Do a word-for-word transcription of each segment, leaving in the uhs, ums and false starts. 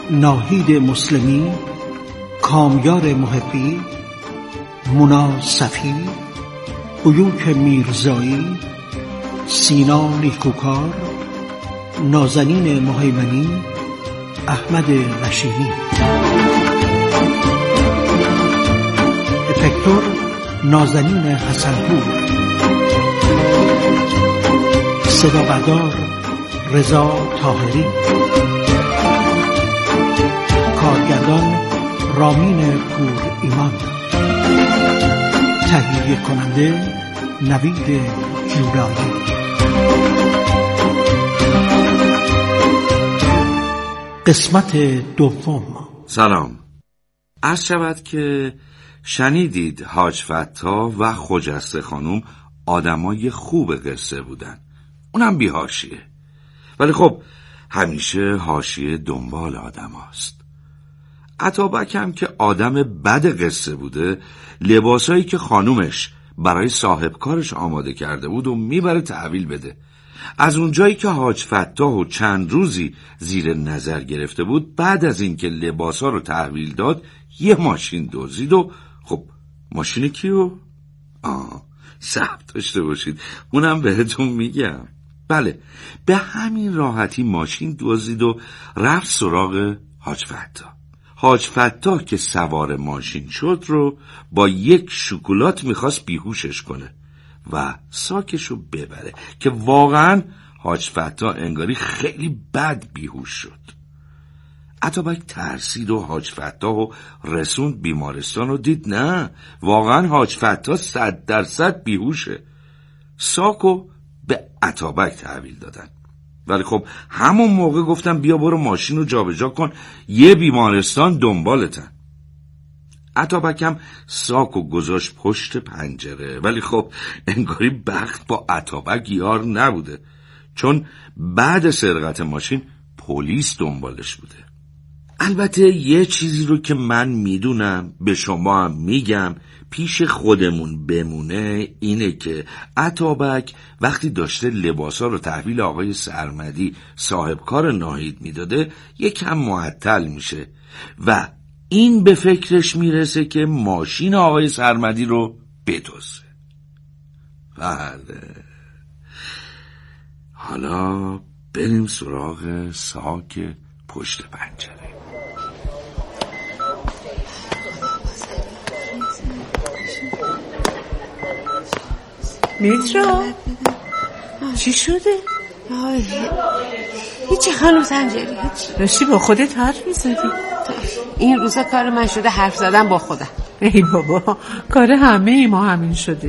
ناهید مسلمی، کامیار محبی، مونا صفی، بیوک میرزایی، سینا نیکوکار، نازنین مهیمنی، احمد رشیدی. افکتور نازنین حسنپور. صدا بردار رضا طاهری. کارگردان رامین پور ایمان. تهیه کننده نوید جولایی. قسمت دوم. سلام. عرض شود که شنیدید حاج فتا و خجسته خانوم آدمای خوب قصه بودن، اونم بی حاشیه. ولی خب همیشه حاشیه دنبال آدم هاست. عطابک هم که آدم بد قصه بوده، لباسایی که خانومش برای صاحب کارش آماده کرده بود و میبره تحویل بده. از اونجایی که حاج فتاح و چند روزی زیر نظر گرفته بود، بعد از اینکه لباسا رو تحویل داد یه ماشین دزدید. و خب ماشین کیو؟ آه صبر داشته باشید، اونم بهتون میگم. بله، به همین راحتی ماشین دزدید و رفت سراغ حاج فتاح. حاج فتاح که سوار ماشین شد رو با یک شکلات میخواست بیهوشش کنه و ساکشو ببره که واقعا حاج فتاح انگاری خیلی بد بیهوش شد. عطابک ترسید و حاج فتاح و رسوند بیمارستان و دید نه، واقعا حاج فتاح صد درصد بیهوشه. ساکو به عطابک تحویل دادن. ولی خب همون موقع گفتم بیا برو ماشین رو جابجا کن، یه بیمارستان دنبالتن. عطابک هم ساکو گذاشت پشت پنجره. ولی خب انگاری بخت با عطابک یار نبوده، چون بعد سرقت ماشین پلیس دنبالش بوده. البته یه چیزی رو که من میدونم به شما هم میگم پیش خودمون بمونه، اینه که عطابک وقتی داشته لباسا رو تحویل آقای سرمدی صاحب کار ناهید میداده یکم معطل میشه و این به فکرش میرسه که ماشین آقای سرمدی رو بدزده. بله، حالا بریم سراغ ساک پشت پنجره. میترا چی شده؟ هیچی خانم سنجری، هیچی. داشتی با خودت حرف میزدی؟ این روزا کار من شده حرف زدن با خودم. ای بابا، کار همه ای ما همین شده.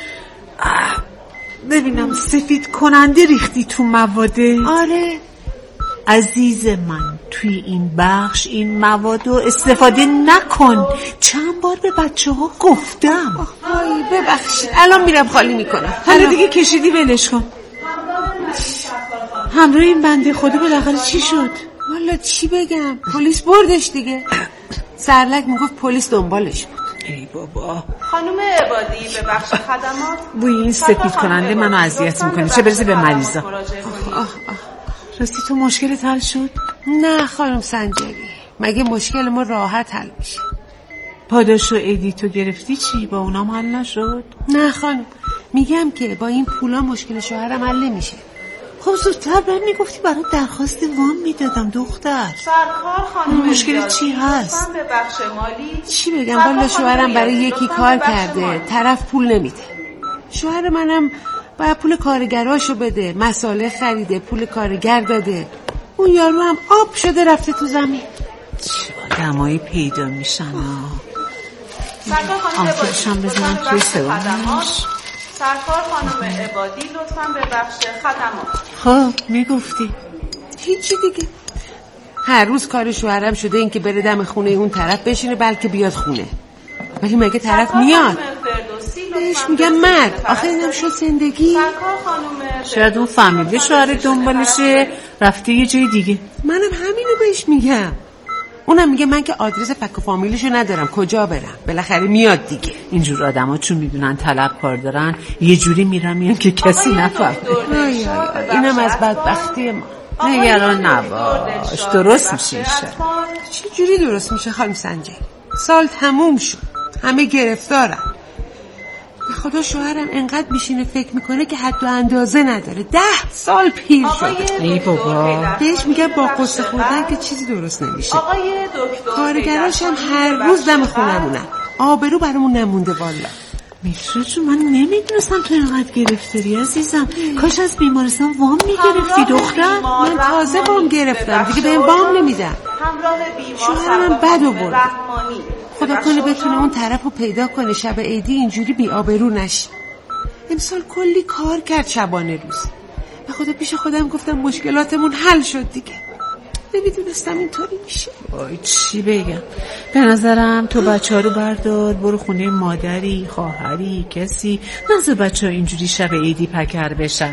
ببینم سفید کننده ریختی تو مواده. آره عزیز من، توی این بخش این موادو استفاده نکن. چند بار به بچه ها گفتم. آی ببخشید، الان میرم خالی میکنم. حالا دیگه کشیدی ولش کن. همراه این بنده خدا بالاخره چی شد؟ والا چی بگم، پلیس بردش دیگه. سرلک میگفت پلیس دنبالش بود. ای بابا. خانم عبادی به بخش خدمات. بوی این سفید کننده منو اذیت میکنه، چه برسه به مریضا. آه آه. راستی تو مشکلت حل شد؟ نه خانم سنجری، مگه مشکل ما راحت حل میشه؟ پاداش و ادیتو گرفتی چی؟ با اونام حل نشد؟ نه خانم، میگم که با این پولا مشکل شوهرم حل نمیشه. خب زودتر بهم میگفتی برای درخواست وام میدادم دختر. سرکار خانم مشکل چی هست؟ به بخش مالی. چی بگم، والا شوهرم برای یکی کار کرده، طرف پول نمیده. شوهر منم باید پول کارگراشو بده، مساله خریده، پول کارگر داده. اون یارو هم آب شده رفته تو زمین. چه آدمایی پیدا میشن ها. سرکار خانم عبادی بزنم توی سوامش. سرکار خانم عبادی لطفاً به بخش خدمات. خب میگفتی هیچی دیگه. هر روز کار شوهرم شده این که بره دم خونه اون طرف بشینه بلکه بیاد خونه. ولی مگه طرف میاد؟ بهش میگم مرد، آخه اینم شد زندگی. شاید اون فهمیده شوهر دنبالشه رفته یه جای دیگه. منم همینو بهش میگم. اونم میگه من که آدرس پک و فامیلشو ندارم، کجا برم؟ بالاخره میاد دیگه. اینجور آدما چون میدونن طلب کار دارن یه جوری میرن میان که کسی نفهمه. اینم از بدبختی ما. نگران نباش، درست میشه. چه جوری درست میشه خانم سنجری؟ سال تموم شد، همه گرفتارن. به خدا شوهرم انقدر میشینه فکر میکنه که حد و اندازه نداره. ده سال پیر شده. ای بابا، بهش میگه با قصه خوردن که چیزی درست نمیشه. آقای دکتر کارگراش هم هر روز دم خونمونن. آبرو برامون نمونده والا. میترا جون، من نمیدونستم تو اینقدر گرفتاری عزیزم. کاش از بیمارستان وام میگرفتی دختر. من تازه وام گرفتم دیگه، بهم وام نمیدن. شوهرم بد آورد. خدا کنه بتونه اون طرف رو پیدا کنه شب عیدی اینجوری بی آبرو نشی. امسال کلی کار کرد شبانه روز. به خدا پیش خودم گفتم مشکلاتمون حل شد دیگه. نمیدونستم اینطوری میشه. وای چی بگم. به نظرم تو بچه ها رو بردار برو خونه مادری، خواهری، کسی. نذار بچه ها اینجوری شب عیدی پکر بشن.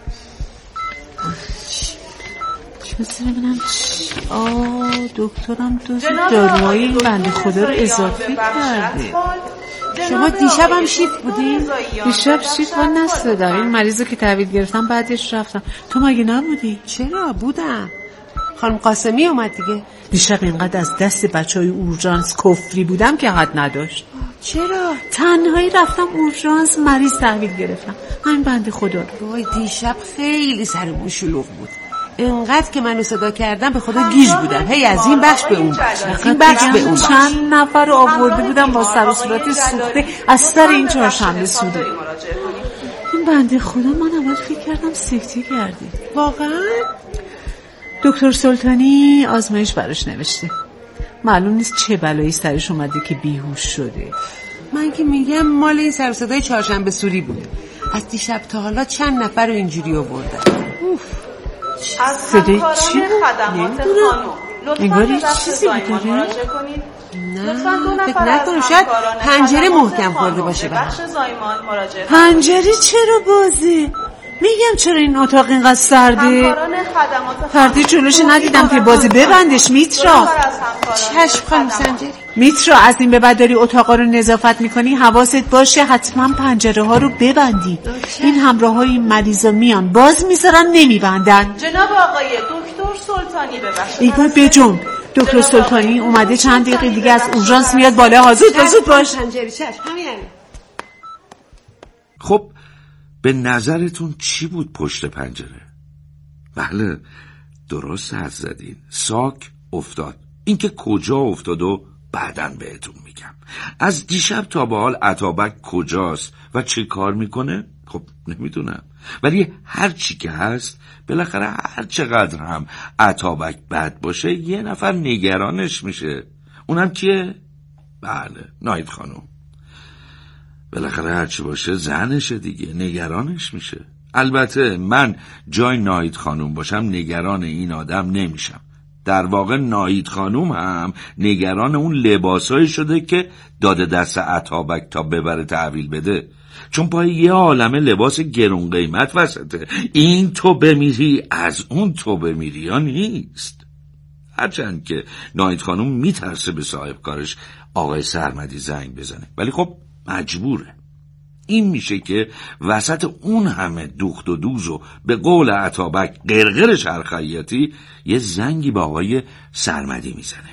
بس ببینم آه دکترم دوز داروهای این بنده خدا رو اضافه کرده. شما دیشب هم شیفت بودین؟ دیشب شیفت من نستدم. این مریضو که تحویل گرفتم بعدش رفتم. تو مگه نبودی؟ چرا بودم. خانم قاسمی اومد دیگه. دیشب اینقدر از دست بچه های اورژانس کفری بودم که حد نداشت. چرا؟ تنهایی رفتم اورژانس مریض تحویل گرفتم. همین بنده خدا رو. وای دیشب خیلی سرمون شلوغ بود. اینقدر که منو صدا کردم به خدا گیج بودم. هی از این بخش به اون بخش، از این بخش به اون بخش. چند نفر رو آورده بودم با سر و صورت سوخته از سر این چهارشنبه سوده. این بنده خدا من اول فکر کردم سکته کردی. واقعا؟ دکتر سلطانی آزمایش براش نوشته. معلوم نیست چه بلایی سرش اومده که بیهوش شده. من که میگم مال این سر و صدای چهارشنبه سوری بود. از دیشب تا حالا چند نفر رو اینجوری آوردن. اوف. از همکاران خدمات خانم انگار یه چیزی بوده. نه فکر نکنم، شاید پنجره محکم خورده باشه. پنجره چرا بازه؟ میگم چرا این اتاق اینقدر سرده؟ پرده جلوش ندیدم که بازه. ببندش میترا. چشم خانم سنجری. میترا از این به بعد داری اتاقا رو نظافت میکنی حواست باشه حتما پنجره ها رو ببندی. این همراه های این مریضا میان باز میذارن نمیبندن. جناب آقای دکتر سلطانی ببخشید. ای بار بجون. دکتر سلطانی اومده چند دقیقه دیگه از اورژانس میاد بالا. حاضر زود باش. پنجره چشم همین. خب به نظرتون چی بود پشت پنجره؟ بله درست حد زدین. ساک افتاد. اینکه کجا افتاد و بعدن بهتون میگم. از دیشب تا به حال اتابک کجاست و چه کار میکنه؟ خب نمیدونم، ولی هر چی که هست بالاخره هر چقدر هم اتابک بد باشه یه نفر نگرانش میشه. اونم کیه؟ بله ناهید خانم. بالاخره هرچی باشه زنشه دیگه، نگرانش میشه. البته من جای ناهید خانوم باشم نگران این آدم نمیشم. در واقع ناهید خانوم هم نگران اون لباسایی شده که داده دست اتابک تا ببره تحویل بده، چون پای یه عالمه لباس گرون قیمت وسطه. این تو بمیری از اون تو بمیری یا نیست. هرچند که ناهید خانوم میترسه به صاحب کارش آقای سرمدی زنگ بزنه، ولی خب مجبوره. این میشه که وسط اون همه دوخت و دوز و به قول اتابک قرقر چرخیاتی یه زنگی به آقای سرمدی میزنه.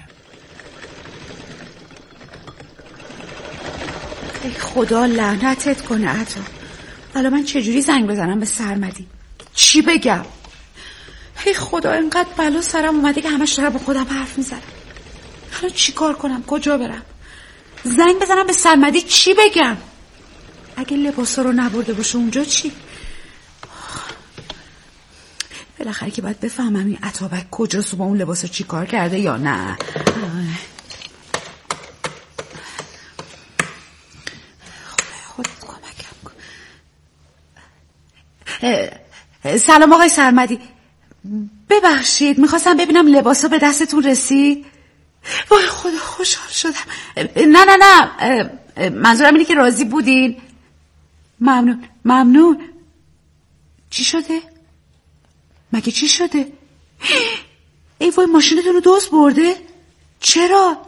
ای خدا لعنتت کنه عطا. حالا من چجوری زنگ بزنم به سرمدی؟ چی بگم؟ ای خدا اینقدر بلا سرم اومده که همش دارم با خودم حرف میزنم. حالا چی کار کنم؟ کجا برم؟ زنگ بزنم به سرمدی چی بگم؟ اگه لباسا رو نبرده باشه اونجا چی؟ بالاخره که باید بفهمم این اتابک کجاست و با اون لباسا چی کار کرده یا نه. خودت کمکم کن. سلام آقای سرمدی، ببخشید میخواستم ببینم لباسا به دستتون رسید. وای خدا خوشحال شدم. نه نه نه منظورم اینه که راضی بودین. ممنون ممنون. چی شده؟ مگه چی شده؟ ای وای ماشینتون رو دزد برده؟ چرا؟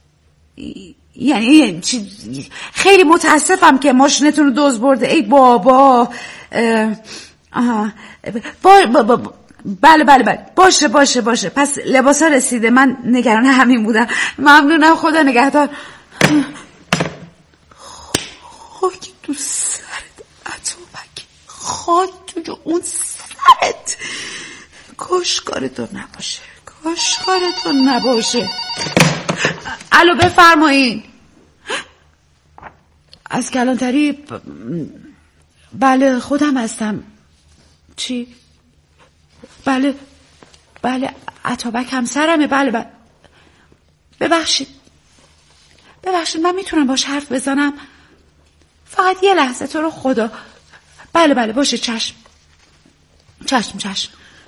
یعنی خیلی متاسفم که ماشینتون رو دزد برده. ای بابا. آها با, با, با بله بله بله باشه باشه باشه. پس لباسا رسیده، من نگران همین بودم. ممنونم، خدا نگهدار. خاک تو سرت اتابک، خاک تو اون سرت. کاش کارتون نباشه، کاش کارتون نباشه. الو بفرمایین. از کلانتری؟ بله خودم هستم. چی؟ بله بله اتابک همسرمه. بله بله ببخشید ببخشید من میتونم باش حرف بزنم؟ فقط یه لحظه تو رو خدا. بله بله باشه، چشم چشم چشم.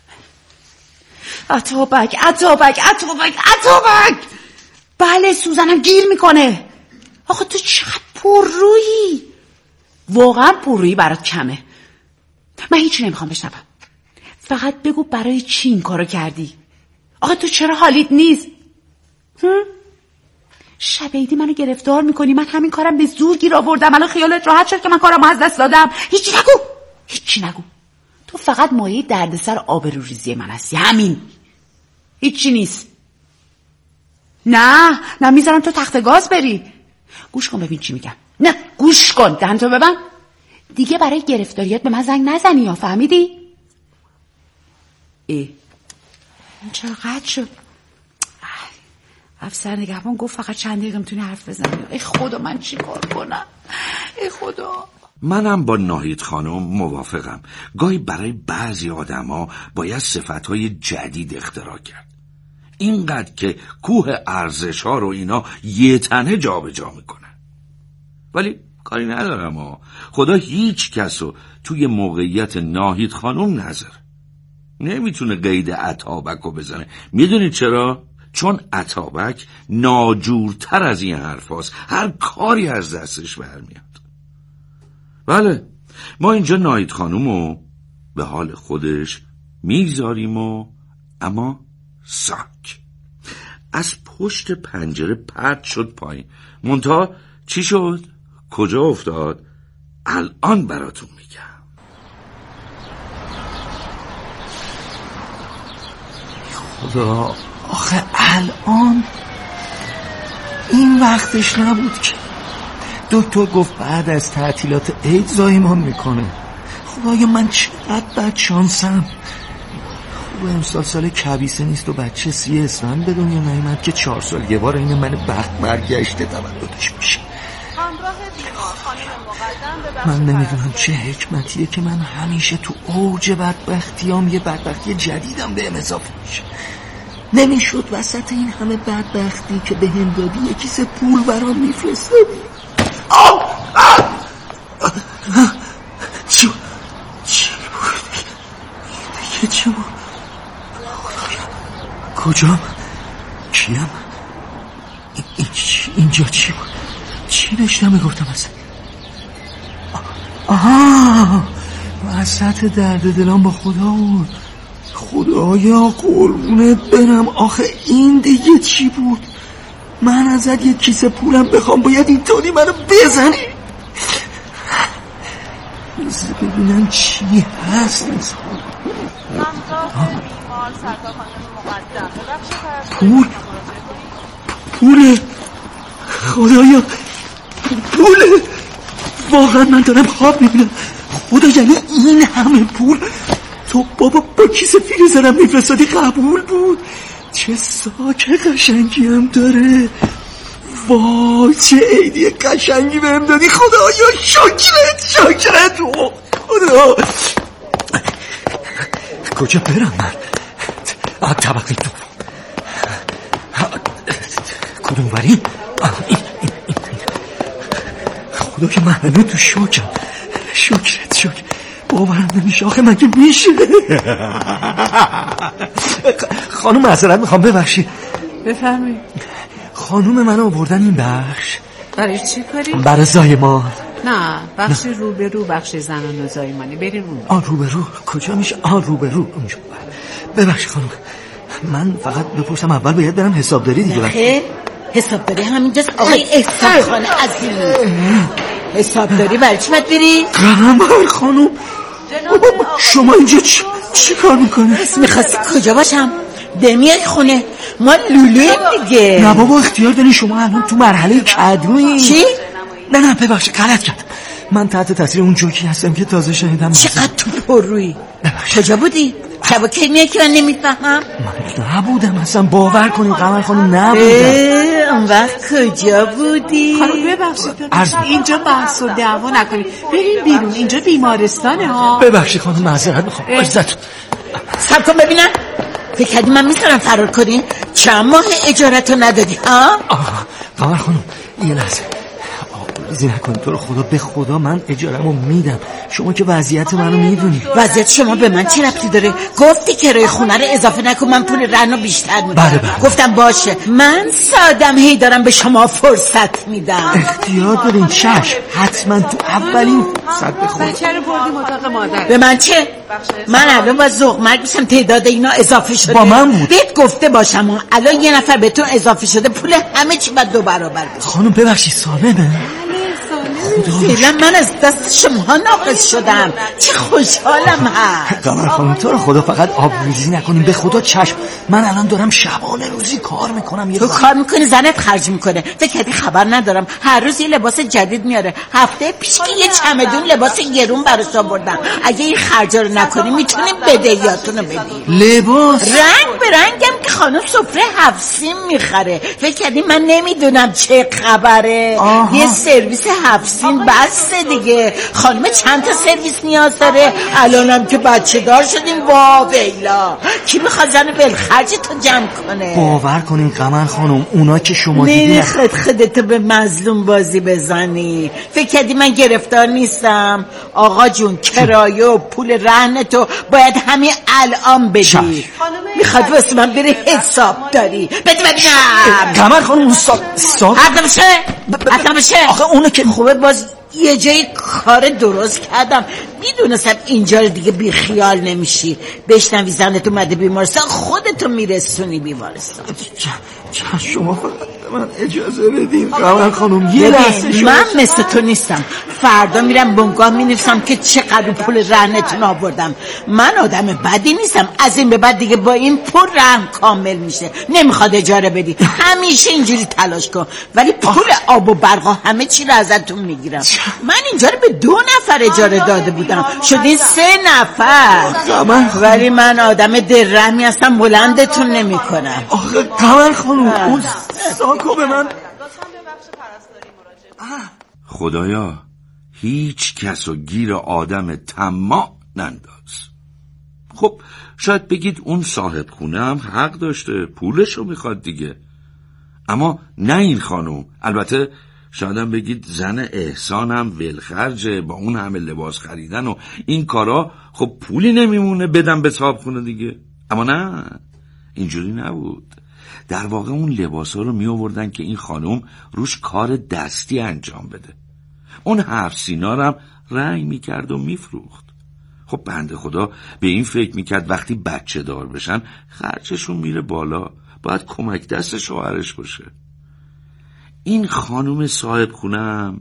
اتابک اتابک اتابک اتابک. بله سوزنم گیر میکنه. آخه تو چقدر پر رویی، واقعا پر رویی برات کمه. من هیچی نمیخوام بشنوم، فقط بگو برای چی این کارو کردی. آخه تو چرا حالیت نیست؟ هم؟ شب عیدی منو گرفتار میکنی، من همین کارم به زور گیر آوردم، الان خیالت راحت شد که من کارم از دست دادم. هیچی نگو، هیچی نگو. تو فقط مایه دردسر آبروریزی من هستی، همین، هیچی نیست. نه نه میذارم تو تخت گاز بری. گوش کن ببین چی میگم. نه گوش کن، دهن تو ببند. دیگه برای گرفتاریات به من زنگ نزنی یا فهمیدی؟ ای چرا قطع شد؟ افسر نگهبان گفت فقط چند دقیقه میتونی حرف بزنی. ای خدا من چی کار کنم؟ ای خدا. منم با ناهید خانم موافقم. گاهی برای بعضی آدما باید صفتهای جدید اختراع کرد. اینقدر که کوه ارزش ها رو اینا یه تنه جا به جا میکنن. ولی کاری ندارم ها. خدا هیچ کس رو توی موقعیت ناهید خانم نذاره. نمیتونه قید اتابک رو بزنه. میدونید چرا؟ چون اتابک ناجورتر از این حرف هاست. هر کاری از دستش برمیاد. بله ما اینجا ناهید خانم رو به حال خودش میگذاریم و اما ساک. از پشت پنجره پرت شد پایین. منتها چی شد؟ کجا افتاد؟ الان براتون میگم. خدا، آخه الان این وقتش نبود که دکتر گفت بعد از تعطیلات عید زایمان میکنه. خدایا من چقدر بد شانسم. خوب امسال سال کبیسه نیست و بچه سی اسفند به دنیا نیامد که چهار سال یه بار این من بخت برگشته تولدش میشه. من نمیدونم چه حکمتیه که من همیشه تو اوج بدبختیام یه بدبختی جدیدم بهم اضافه میشه. نمیشد وسط این همه بدبختی که به هم دادی یه کیسه پول برام میفرستادی. چی چی بود دیگه؟ چی بود؟ کجام؟ کیم؟ این اینجا چی بود؟ چی داشتم میگفتم اصلا؟ آها وسط درد دلم با خدا بود. خدایا قربونت برم. آخه این دیگه چی بود؟ من ازت یه کیسه پولم بخوام باید اینطوری منو بزنی؟ بذار ببینم چی هست. پول پوله خدایا پوله. واقعا من دارم خواب میبینم. خدا یعنی این همه پول تو بابا با کیسه فیلزرم میفرستادی قبول بود؟ چه ساک قشنگی هم داره. وای چه عیدی قشنگی بهم دادی. خدایا شکرت شکرت خدا. کجا برم من؟ طبقه دو کدوم بری؟ خدا که من هنو تو شوکم. شکرت شکر. باورم نمیشه. آخه مگه میشه؟ خانم معذرت میخوام ببخشید. بفرمایید. خانم من آوردن این بخش. برای چی کاری؟ برای زایمان. نه بخش رو به رو بخش زنان و زایمانی. بریم اون. آن رو به رو کجا میشه؟ آن رو به رو اونجا. ببخشید خانم من فقط بپرسم اول باید برم حسابداری دیگه. خیر حسابداری همینجاست آقای احسان خانه عزیز. حسابداری برای چی باید بری؟ قمر خانم شما اینجا چی؟ چی کار میکنی؟ میخواستی کجا باشم؟ دمیای خونه ما لولویم دیگه. نه بابا اختیار داری، شما الان تو مرحله کدویی. چی؟ نه نه ببخشید غلط کردم. من تحت تاثیر اون جوکی هستم که تازه شنیدم. چقدر تو پر روی. کجا بودی؟ شبا کی میای که من نمیفهمم؟ من نبودم اصلا، باور کنید قمر خانم نبودم. اون وقت کجا بودی؟ خانم ببخشید اینجا بحث و دعوا نکنید، بریم بیرون، اینجا بیمارستانه ها. ببخشید خانم معذرت میخوام. اجازهتون. صبر کن ببینم. فکر کردی من میتونم فرار کنی؟ چند ماه اجارتو ندادی ها؟ آه قمر خانم یه لحظه آبروریزی نکنید، تو رو خدا به خدا من اجارمو میدم، شما که وضعیت منو میدونی. وضعیت شما به من چه ربطی داره؟ گفتی کرایه خونه رو اضافه نکن، من پول رهنو بیشتر میدم. بله بله. گفتم باشه، من سادم هی دارم به شما فرصت میدم. اختیار دارین چشم، حتما تو اولین فرصت بخونم. بچه رو بردیم اتاق مادر. به من چه؟ من الان با ذوق مرگ میشم تعداد اینا اضافه شده. با من بود. بهت گفته باشم و الان یه نفر بهتون اضافه شده، پول همه چی باید دو برابر بشه. خانم ببخشید سالمه؟ فعلا من از دست شما ناقص شدم، چه خوشحالم هست. قمر خانم تو رو خدا فقط آبروریزی نکنیم، به خدا چشم، من الان دارم شبانه روزی کار میکنم. تو کار میکنی زنت خرج میکنه، فکر کردی خبر ندارم؟ هر روز یه لباس جدید میاره، هفته پیش که یه چمدون لباس گرون براش آوردم. اگه این خرجا رو نکنی میتونیم بدهیاتونو بدی. لباس رنگ به رنگم که خانم سفره هفت سیم میخره، فکر کردی من نمیدونم چه خبره؟ آها. یه سرویس هفت سیم بسته دیگه. خانم چند تا سرویس نیاز داره؟ الانم که بچه دار شدیم، وا ویلا کی میخواد زن بلخرج تو جمع کنه؟ باور کنین قمر خانم اونا که شما دیدین نمیخواد خودتو به مظلوم بازی بزنی. فکر کردی من گرفتار نیستم؟ آقا جون کرایه و پول رهن تو باید همین الان بدی. میخواد واسه من بره حساب داری بده ببینم. قمر خانم اون سا سا حرف بشه حرف بشه. آخه اونو که خوبه باز یه جای کار درست کردم، میدونستم اینجا رو دیگه بی خیال نمیشی. بشنوی زنت اومده بیمارستان، خودتو میرسونی بیمارستان. چه شما فقط من اجازه بدین قمر خانم یه لحظه. من مثل تو نیستم، فردا میرم بنگاه مینویسم که چقدر پول رهنتون آوردم. من آدم بدی نیستم، از این به بعد دیگه با این پول رهن کامل میشه. نمیخواد اجاره بدی همیشه اینجوری تلاش کن، ولی پول آب و برق همه چی رو ازتون میگیرم. من اینجا رو به دو نفر اجاره داده بودم، شدین سه نفر. ولی من آدم درهمی هستم، بلندتون نمی کنم. آخه قمر خانم اون ساکو به من. خدایا هیچ کس و گیر آدم طماع ننداز. خب شاید بگید اون صاحب خونه هم حق داشته، پولشو میخواد دیگه، اما نه این خانم. البته شایدم بگید زن احسان هم ولخرجه، با اون همه لباس خریدن و این کارا خب پولی نمیمونه بدم به صاحب خونه دیگه. اما نه، اینجوری نبود. در واقع اون لباسا رو می آوردن که این خانم روش کار دستی انجام بده. اون هفت سینارم رنگ میکرد و میفروخت. خب بنده خدا به این فکر میکرد وقتی بچه دار بشن خرجشون میره بالا، باید کمک دست شوهرش باشه. این خانم صاحب خونم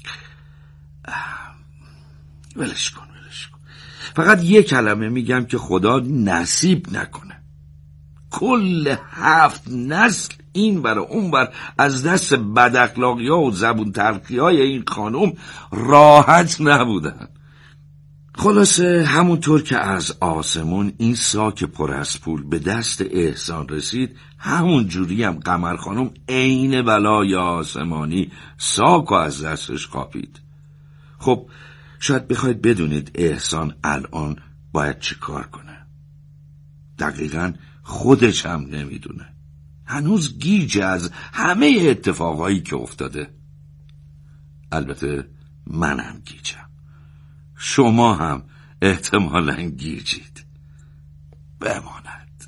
ولش کن ولش کن. فقط یک کلمه میگم که خدا نصیب نکنه کل هفت نسل این بر اون بر از دست بداخلاقی ها و زبون تلخی های این خانم راحت نبودن. خلاصه همونطور که از آسمون این ساک پر از پول به دست احسان رسید، همون جوری هم قمر خانم عین بلای آسمانی ساک و از دستش کاپید. خب شاید بخواید بدونید احسان الان باید چه کار کنه. دقیقاً خودش هم نمیدونه. هنوز گیج از همه اتفاقایی که افتاده. البته منم گیجم، شما هم احتمالاً گیجید. بماند.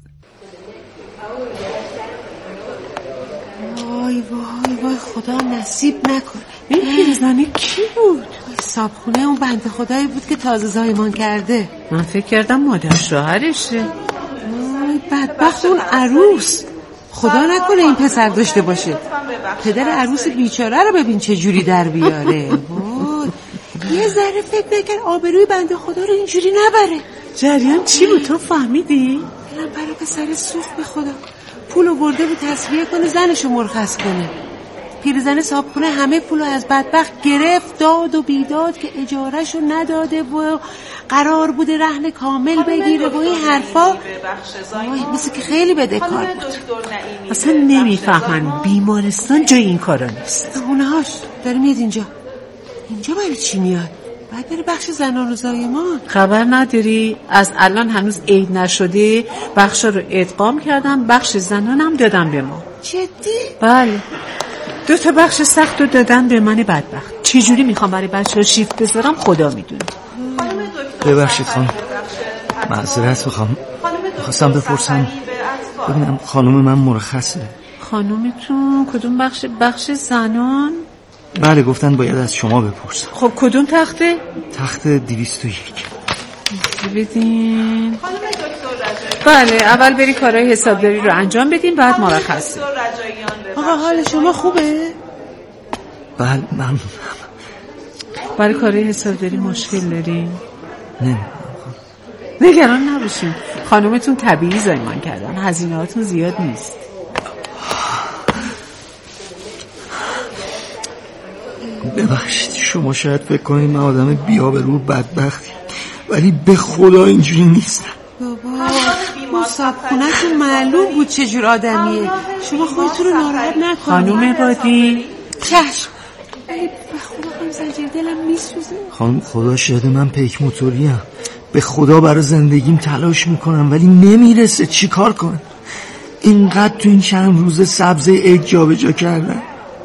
وای وای وای خدا نصیب نکنه. این پیرزنی کی بود؟ صابخونه اون بنده خدایی بود که تازه زایمان کرده. من فکر کردم مادر شوهرشه. وای بدبخت اون عروس، خدا نکنه این پسر داشته باشه. پدر عروس بیچاره رو ببین چه جوری در بیاره. وای یه ذره فکر نکن آبروی بنده خدا رو اینجوری نبره. جریان چی بود تو فهمیدی؟ الان برای پسر سوخت به خدا پول آورده بود تصفیه کنه زنشو مرخص کنه. پیرزن صابخونه همه پولو از بدبخت گرفت داد و بیداد که اجارهشو نداده و قرار بوده رهن کامل بگیره و این حرفا. وای مثل که خیلی بدهکار بود. اصلا نمیفهمن بیمارستان جای این کارا نیست. خونه هاش داره میاد اینجا. اینجا برای چی میاد؟ باید بره بخش زنان و زایمان. خبر نداری؟ از الان هنوز عید نشده بخشا رو ادغام کردم، بخش زنان هم دادم به ما. جدی؟ بله دو تا بخش سخت رو دادن به من بدبخت. چجوری میخوام برای بچه ها شیفت بذارم خدا میدونه. ببخشید خانم، معذرت میخوام، خواستم بپرسم ببینم خانم من مرخصه. خانومتون کدوم بخش؟ بخش زنان؟ بله گفتن باید از شما بپرسم. خب کدوم تخته؟ تخت دویست و یک. بدین. بله اول بری کارهای حسابداری رو انجام بدین بعد مرخصه. آقا حال شما خوبه؟ بله من برای کارهای حسابداری مشکل دارین؟ نه نگران نباشین، خانومتون طبیعی زایمان کردن، هزینه‌هاتون زیاد نیست. ببخشید شما شاید فکر کنید من آدم بی‌آبرو بدبختی، ولی به خدا اینجوری نیستم. بابا صابخونه‌تون معلوم بود چجور آدمیه. شما خودتون رو ناراحت نکنید. خانوم عبادی چشم. ولی به خدا خانم زنجیر دلم میسوزه. خانم خدا شاهده من پیک موتوریم، به خدا برای زندگیم تلاش میکنم ولی نمیرسه. چی کار کنم؟ اینقدر تو این چند روز سبزه عید جابجا کردم.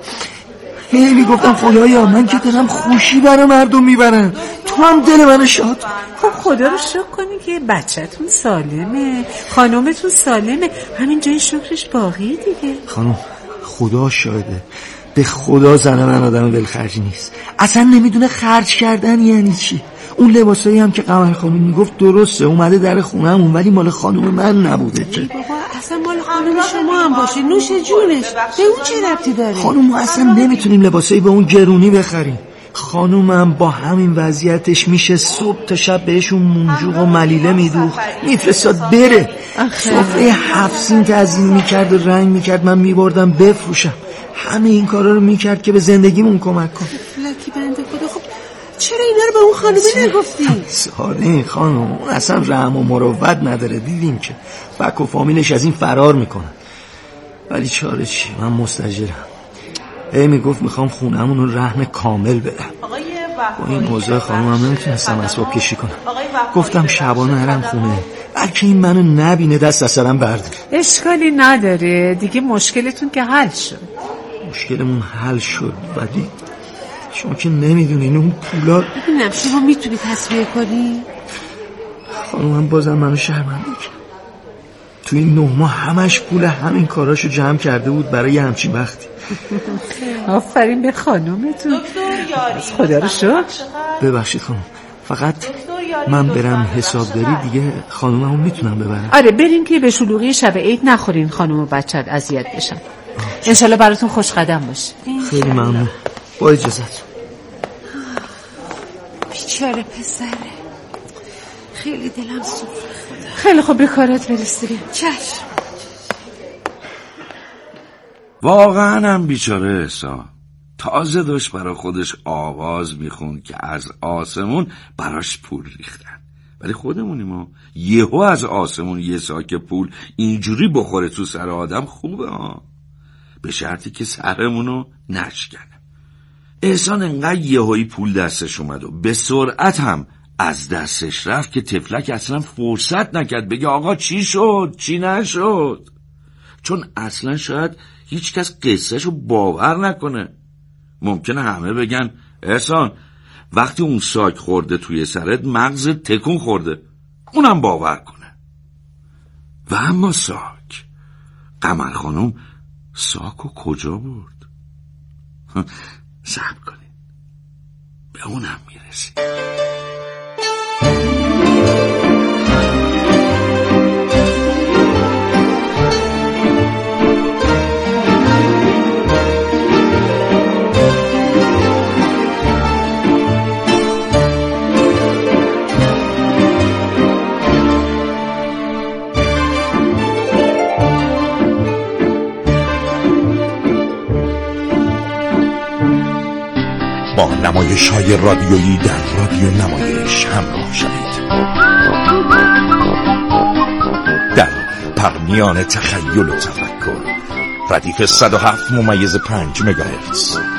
هی میگفتم خدایا من که دارم خوشی برای مردم میبرم، تو هم دل منو شاد. خب خدا رو شکر کنی که بچه‌تون سالمه، خانومتون سالمه، همین جای شکرش باقیه دیگه. خانم خدا شاهده به خدا زن من آدم ولخرجی نیست، اصلا نمیدونه خرج کردن یعنی چی. اون لباسایی هم که قمر خانم میگفت درسته اومده در خونه‌مون ولی مال خانم من نبوده که. بابا اصلا مال خانم شما هم باشه، نوش جونش، به اون چه ربطی داره؟ خانم ما اصلا نمیتونیم لباسایی به اون گرونی بخریم. خانومم با همین وضعیتش میشه صبح تا شب بهشون منجوق و ملیله میدوخت میفرستاد بره. صفحه هفت سین تزیین میکرد و رنگ میکرد، من میبردم بفروشم. همه این کارا رو میکرد که به زندگیمون کمک کنه. فلکی بنده خدا. خب چرا اینا رو به اون خانومه نگفتی؟ ساده خانم اون اصلا رحم و مروت نداره، دیدیم که بک و فامیلش از این فرار میکنن. ولی چاره چی؟ من مستاجرم. ای میگفت میخوام خونه‌مون رو رهن کامل بدم. با این موضوع خانومم نمیتونستم اسباب کشی کنم. گفتم شبانه نرم خونه بلکه این منو نبینه دست از سرم برداره. اشکالی نداره دیگه، مشکلتون که حل شد. مشکلمون حل شد ولی شما که نمیدونین اون پولا. ببینم شما میتونی تصفیه کنی؟ خانومم بازم منو شرمنده کرد. تو این نه ماه همش پول همین کاراشو جمع کرده بود برای همچین وقتی. آفرین به خانومتون، خدا رو شکر. ببخشید خانم فقط من برم حسابداری دیگه خانوممو میتونم ببرم؟ آره بریم که به شلوغی شب عید نخورین خانوم و بچت اذیت بشن. انشالله براتون خوش قدم باشه. خیلی ممنون، با اجازت. بیچاره پسره، خیلی دلم سوخت. خیلی خوب به کارت برس دیگه. چشم. واقعا هم بیچاره احسان تازه داشت برای خودش آواز میخون که از آسمون براش پول ریختن، ولی خودمونیم و یهو از آسمون یه ساک پول اینجوری بخوره تو سر آدم خوبه ها، به شرطی که سرمونو نشکنه. احسان انقدر یهویی پول دستش اومد و به سرعت هم از دستش رفت که تفلک اصلا فرصت نکرد بگه آقا چی شد چی نشد، چون اصلا شاید هیچ کس قصهشو باور نکنه. ممکنه همه بگن احسان وقتی اون ساک خورده توی سرت مغزت تکون خورده، اونم باور کنه. و اما ساک، قمر خانم ساکو کجا برد؟ صبر کنید به اونم میرسیم. با نمایش‌های رادیویی در رادیو نمایش همراه شوید. در پرمیان تخیل و تفکر، ردیف صد و هفت ممیز پنج مگاهرتز.